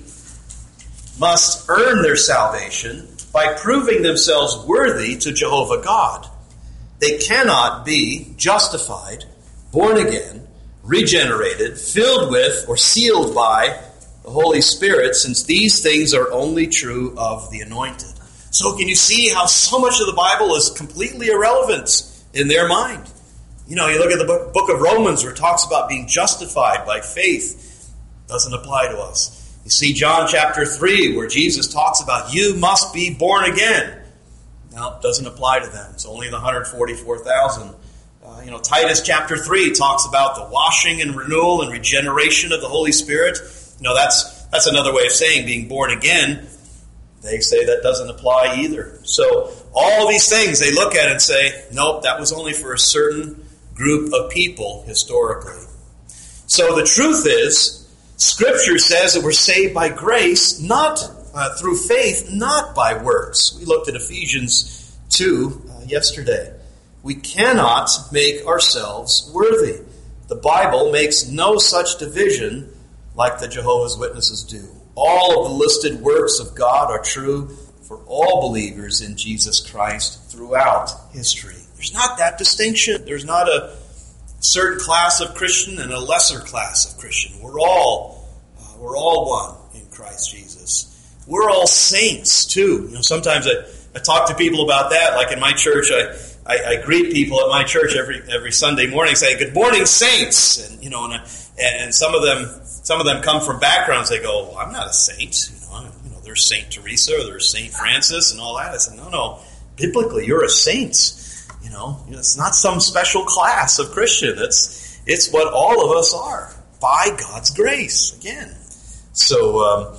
must earn their salvation by proving themselves worthy to Jehovah God. They cannot be justified, born again, regenerated, filled with, or sealed by the Holy Spirit, since these things are only true of the anointed. So can you see how so much of the Bible is completely irrelevant in their mind? You know, you look at the book of Romans where it talks about being justified by faith. Doesn't apply to us. You see John chapter 3 where Jesus talks about you must be born again. No, it doesn't apply to them. It's only the 144,000. Titus chapter 3 talks about the washing and renewal and regeneration of the Holy Spirit. That's another way of saying being born again. They say that doesn't apply either. So all these things they look at and say, nope, that was only for a certain group of people historically. So the truth is, Scripture says that we're saved by grace, not through faith, not by works. We looked at Ephesians 2 yesterday. We cannot make ourselves worthy. The Bible makes no such division like the Jehovah's Witnesses do. All of the listed works of God are true for all believers in Jesus Christ throughout history. There's not that distinction. There's not a certain class of Christian and a lesser class of Christian. We're all one in Christ Jesus. We're all saints too. Sometimes I talk to people about that. Like in my church, I greet people at my church every Sunday morning, saying, "Good morning, saints." And some of them come from backgrounds. They go, "Well, I'm not a saint." There's Saint Teresa or there's Saint Francis and all that. I said, no. Biblically, you're a saint. It's not some special class of Christian. It's what all of us are by God's grace. Again, so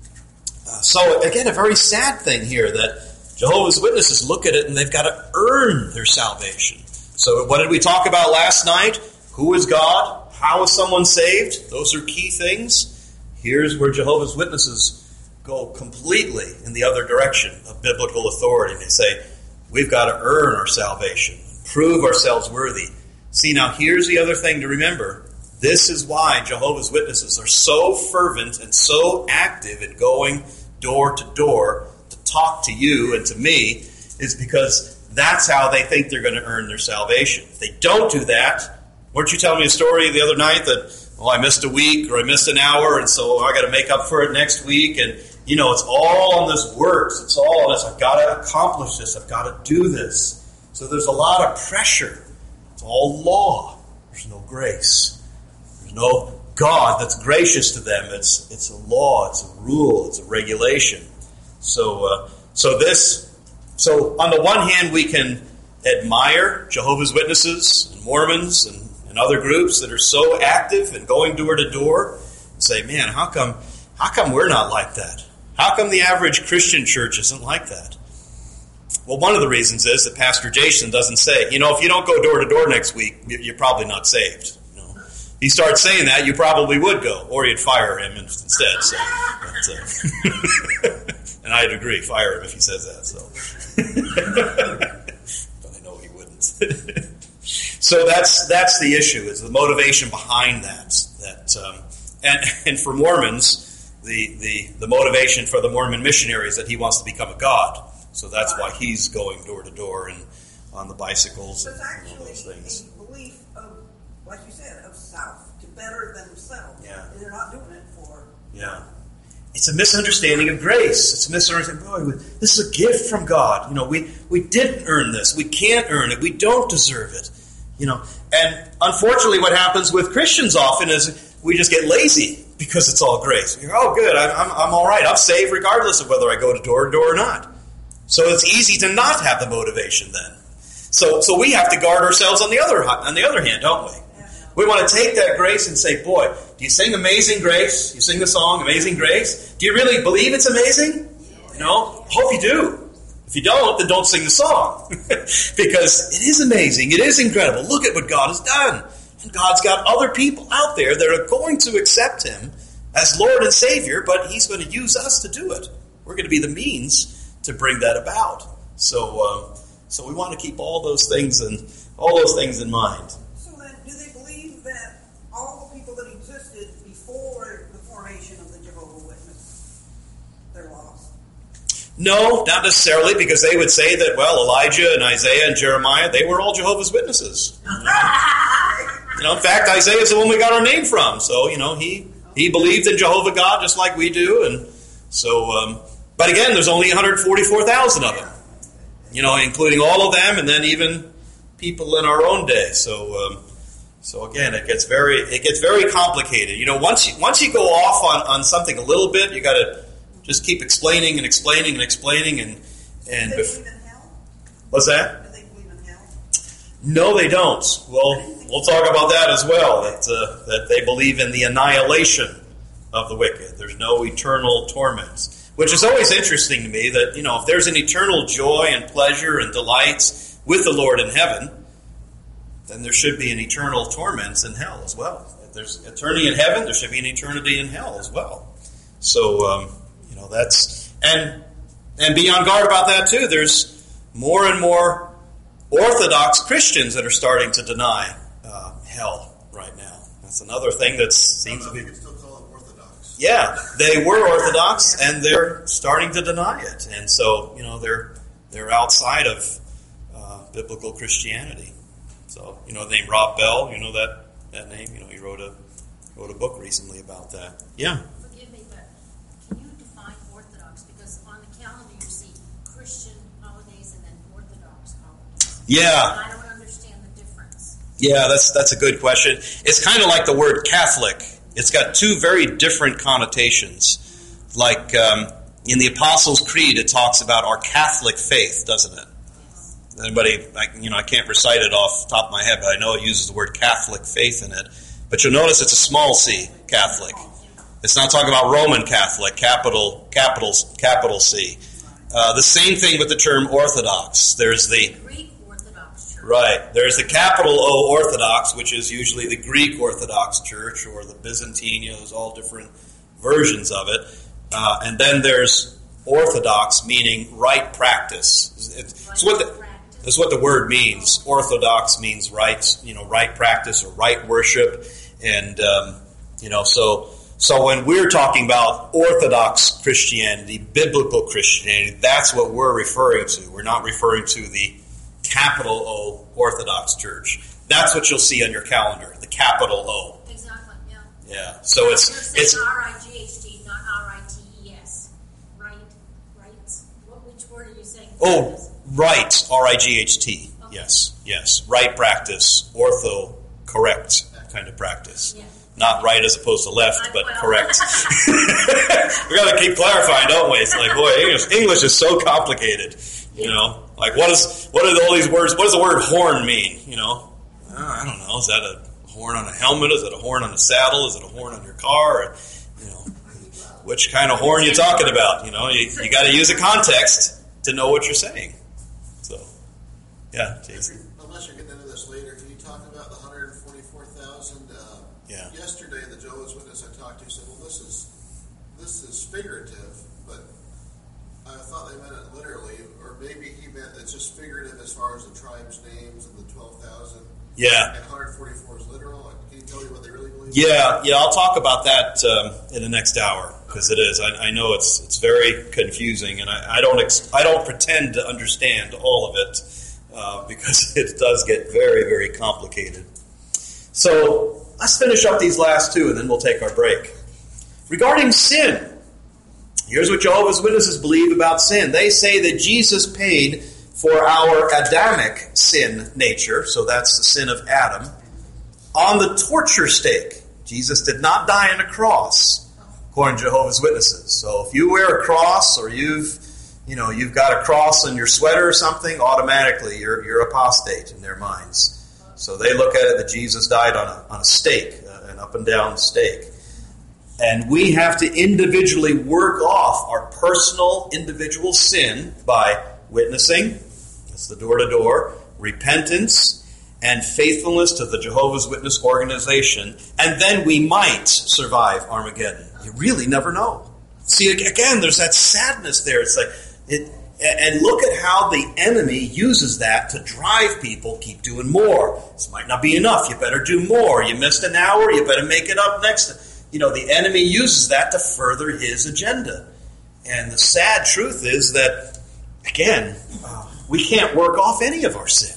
again, a very sad thing here that Jehovah's Witnesses look at it and they've got to earn their salvation. So what did we talk about last night? Who is God? How is someone saved? Those are key things. Here's where Jehovah's Witnesses go completely in the other direction of biblical authority. They say, we've got to earn our salvation, prove ourselves worthy. See, now here's the other thing to remember. This is why Jehovah's Witnesses are so fervent and so active in going door to door to talk to you and to me, is because that's how they think they're going to earn their salvation. If they don't do that, weren't you telling me a story the other night that, I missed a week or I missed an hour and so I got to make up for it next week, and it's all on this works. It's all on this. I've got to accomplish this. I've got to do this. So there's a lot of pressure. It's all law. There's no grace. There's no God that's gracious to them. It's a law. It's a rule. It's a regulation. So on the one hand, we can admire Jehovah's Witnesses and Mormons and other groups that are so active and going door to door and say, man, how come we're not like that? How come the average Christian church isn't like that? Well, one of the reasons is that Pastor Jason doesn't say, if you don't go door to door next week, you're probably not saved. If he starts saying that, you probably would go, or you'd fire him instead. So, and I'd agree, fire him if he says that. So, but I know he wouldn't. So that's the issue, is the motivation behind that. And for Mormons, the motivation for the Mormon missionary is that he wants to become a god. So that's why he's going door to door and on the bicycles and all those things. A belief of, like you said, of self, to better themselves. Yeah. And they're not doing it for... Yeah. It's a misunderstanding of grace. It's a misunderstanding. Boy, this is a gift from God. We didn't earn this. We can't earn it. We don't deserve it. And unfortunately what happens with Christians often is we just get lazy because it's all grace. We go, oh, good, I'm all right. I'm saved regardless of whether I go to door or not. So it's easy to not have the motivation then. So we have to guard ourselves on the other hand, don't we? We want to take that grace and say, boy, do you sing Amazing Grace? You sing the song Amazing Grace? Do you really believe it's amazing? Hope you do. If you don't, then don't sing the song. Because it is amazing. It is incredible. Look at what God has done. And God's got other people out there that are going to accept Him as Lord and Savior, but He's going to use us to do it. We're going to be the means to bring that about. So we want to keep all those things in mind. So then, do they believe that all the people that existed before the formation of the Jehovah's Witnesses, they're lost? No, not necessarily, because they would say that, well, Elijah and Isaiah and Jeremiah, they were all Jehovah's Witnesses. In fact, Isaiah is the one we got our name from. So, he believed in Jehovah God just like we do. And so But again, there's only 144,000 of them, including all of them, and then even people in our own day. So again, it gets very complicated. Once you go off on something a little bit, you got to just keep explaining and explaining and explaining and. Do they believe in hell? What's that? Do they believe in hell? No, they don't. We'll talk about that as well. That they believe in the annihilation of the wicked. There's no eternal torments, which is always interesting to me. That if there's an eternal joy and pleasure and delights with the Lord in heaven, then there should be an eternal torments in hell as well. If there's eternity in heaven, there should be an eternity in hell as well. So that's and be on guard about that too. There's more and more Orthodox Christians that are starting to deny hell right now. That's another thing that seems to be. You can still call it Orthodox. Yeah, they were Orthodox, and they're starting to deny it, and so they're outside of biblical Christianity. So the name Rob Bell, that name. He wrote a book recently about that. Yeah. Forgive me, but can you define Orthodox? Because on the calendar you see Christian holidays and then Orthodox holidays. Yeah. And I don't understand the difference. Yeah, that's a good question. It's kind of like the word Catholic. It's got two very different connotations. Like in the Apostles' Creed, it talks about our Catholic faith, doesn't it? Anybody, I can't recite it off the top of my head, but I know it uses the word Catholic faith in it. But you'll notice it's a small c, Catholic. It's not talking about Roman Catholic, capital C. The same thing with the term Orthodox. There's the Greek Orthodox Church. Right. There's the capital O Orthodox, which is usually the Greek Orthodox Church or the Byzantine. There's all different versions of it. And then there's Orthodox, meaning right practice. That's what the word means. Orthodox means right, right practice or right worship. And, so when we're talking about Orthodox Christianity, biblical Christianity, that's what we're referring to. We're not referring to the capital O Orthodox Church. That's what you'll see on your calendar, the capital O. Exactly, yeah. Yeah, so You're it's saying R-I-G-H-T, not R-I-T-E-S. Right? Which word are you saying? Right, R-I-G-H-T. Okay. Yes. Right practice, ortho, correct kind of practice. Yeah. Not right as opposed to left, but correct. We got to keep clarifying, don't we? It's like, boy, English is so complicated. Like what are all these words? What does the word horn mean? I don't know. Is that a horn on a helmet? Is it a horn on a saddle? Is it a horn on your car? Or, which kind of horn are you talking about? You got to use a context to know what you're saying. So, yeah, Jason. Unless you're getting into this later, can you talk about the 144,000? Yeah. Yesterday, the Jehovah's Witness I talked to said, well, this is figurative, but I thought they meant it literally, or maybe he meant it's just figurative as far as the tribes' names and the 12,000. Yeah. And 144 is literal. Can you tell me what they really believe? Yeah, I'll talk about that in the next hour because it is. I know it's very confusing, and I don't pretend to understand all of it because it does get very, very complicated. So let's finish up these last two, and then we'll take our break. Regarding sin, here's what Jehovah's Witnesses believe about sin. They say that Jesus paid for our Adamic sin nature, so that's the sin of Adam, on the torture stake. Jesus did not die on a cross, according to Jehovah's Witnesses. So if you wear a cross or you've got a cross on your sweater or something, automatically you're apostate in their minds. So they look at it that Jesus died on a stake, an up and down stake. And we have to individually work off our personal individual sin by witnessing, that's the door-to-door, repentance, and faithfulness to the Jehovah's Witness organization, and then we might survive Armageddon. You really never know. See, again, there's that sadness there. It's like, and look at how the enemy uses that to drive people, keep doing more. This might not be enough. You better do more. You missed an hour. You better make it up next. The enemy uses that to further his agenda. And the sad truth is that, again, we can't work off any of our sin.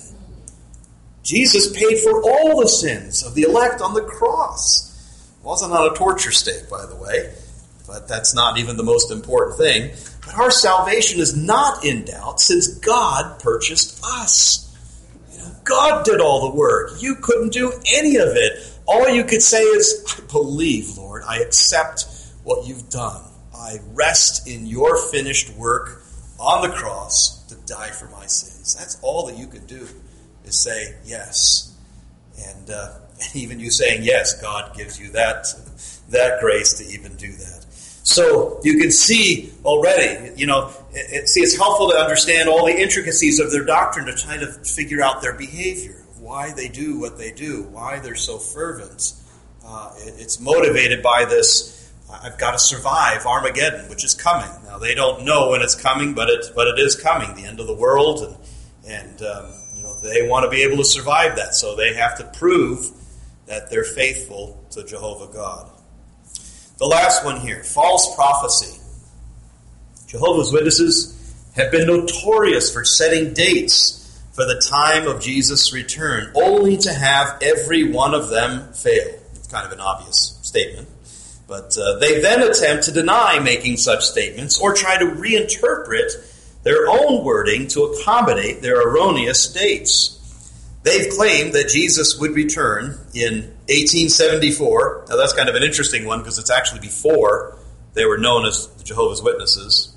Jesus paid for all the sins of the elect on the cross. It wasn't on a torture stake, by the way, but that's not even the most important thing. But our salvation is not in doubt since God purchased us. God did all the work. You couldn't do any of it. All you could say is, I believe, Lord. I accept what you've done. I rest in your finished work on the cross to die for my sins. That's all that you could do, is say yes. And even you saying yes, God gives you that grace to even do that. So you can see already, it's helpful to understand all the intricacies of their doctrine to try to figure out their behavior, why they do what they do, why they're so fervent. It's motivated by this, I've got to survive Armageddon, which is coming. Now, they don't know when it's coming, but it is coming, the end of the world, and they want to be able to survive that, so they have to prove that they're faithful to Jehovah God. The last one here, false prophecy. Jehovah's Witnesses have been notorious for setting dates for the time of Jesus' return, only to have every one of them fail. It's kind of an obvious statement. But they then attempt to deny making such statements or try to reinterpret their own wording to accommodate their erroneous dates. They've claimed that Jesus would return in 1874. Now that's kind of an interesting one because it's actually before they were known as the Jehovah's Witnesses.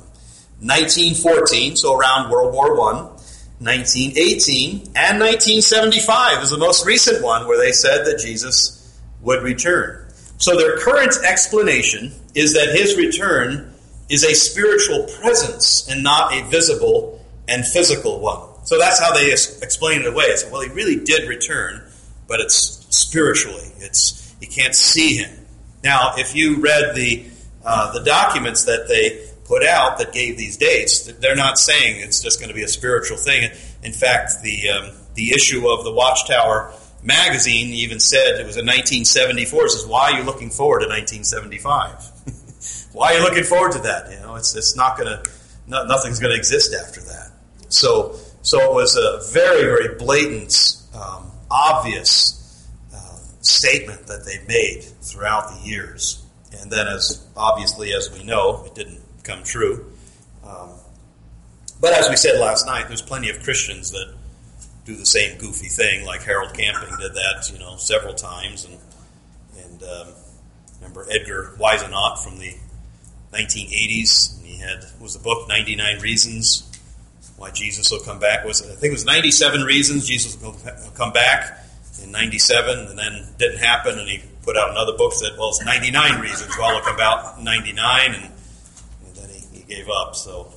1914, so around World War I. 1918 and 1975 is the most recent one where they said that Jesus would return. So their current explanation is that his return is a spiritual presence and not a visible and physical one. So that's how they explain it away. It's, well, he really did return, but it's spiritually. You can't see him. Now, if you read the documents that they put out that gave these dates, they're not saying it's just going to be a spiritual thing. In fact, the issue of the Watchtower magazine even said, it was in 1974, it says, why are you looking forward to 1975? Why are you looking forward to that? It's not going to, nothing's going to exist after that. So it was a very, very blatant, obvious statement that they made throughout the years. And then as we know, it didn't come true. But as we said last night, there's plenty of Christians that do the same goofy thing, like Harold Camping did that, several times. And remember Edgar Whisenant from the 1980s, and he was the book 99 Reasons Why Jesus Will Come Back. I think it was 97 Reasons Jesus Will Come Back in 97, and then it didn't happen, and he put out another book that said, well, it's 99 Reasons Why It'll Come Back in 99, and then he gave up.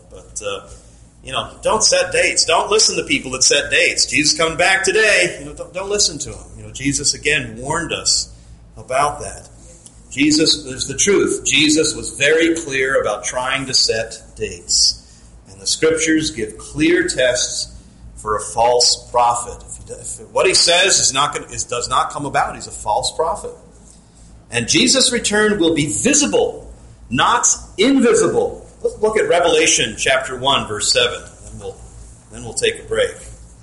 Don't set dates. Don't listen to people that set dates. Jesus coming back today. Don't listen to him. Jesus again warned us about that. Jesus is the truth. Jesus was very clear about trying to set dates, and the Scriptures give clear tests for a false prophet. If what he says does not come about, he's a false prophet. And Jesus' return will be visible, not invisible. Let's look at Revelation chapter 1, verse 7. Then we'll take a break.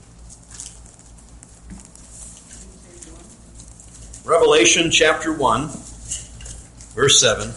Revelation chapter 1, verse 7.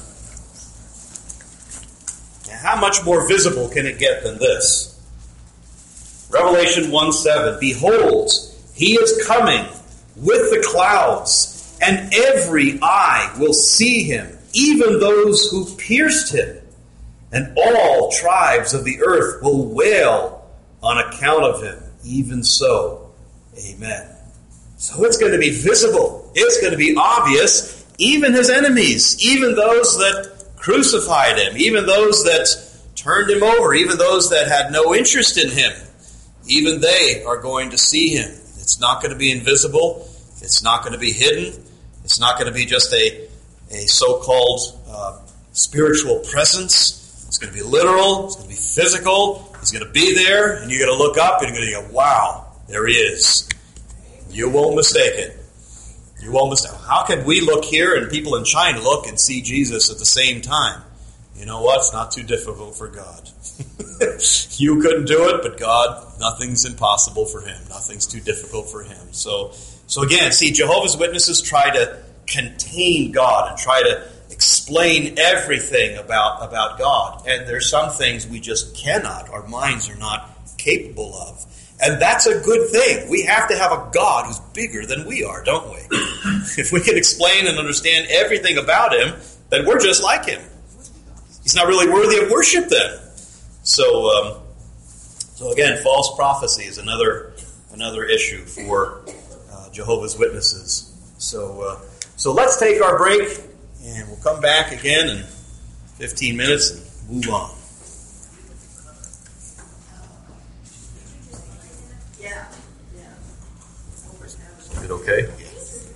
Now, how much more visible can it get than this? Revelation 1:7. Behold, he is coming with the clouds, and every eye will see him, even those who pierced him. And all tribes of the earth will wail on account of him. Even so, amen. So it's going to be visible. It's going to be obvious. Even his enemies, even those that crucified him, even those that turned him over, even those that had no interest in him, even they are going to see him. It's not going to be invisible. It's not going to be hidden. It's not going to be just a so-called spiritual presence. It's going to be literal. It's going to be physical. He's going to be there, and you're going to look up, and you're going to go, wow, there he is. You won't mistake it. You won't mistake it. How can we look here and people in China look and see Jesus at the same time? You know what? It's not too difficult for God. You couldn't do it, but God, nothing's impossible for him. Nothing's too difficult for him. So again, see, Jehovah's Witnesses try to contain God and try to explain everything about God. And there's some things we just cannot. Our minds are not capable of. And that's a good thing. We have to have a God who's bigger than we are, don't we? If we can explain and understand everything about him, then we're just like him. He's not really worthy of worship then. So again, false prophecy is another issue for Jehovah's Witnesses. So let's take our break, and we'll come back again in 15 minutes and move on. Yeah. Is it okay?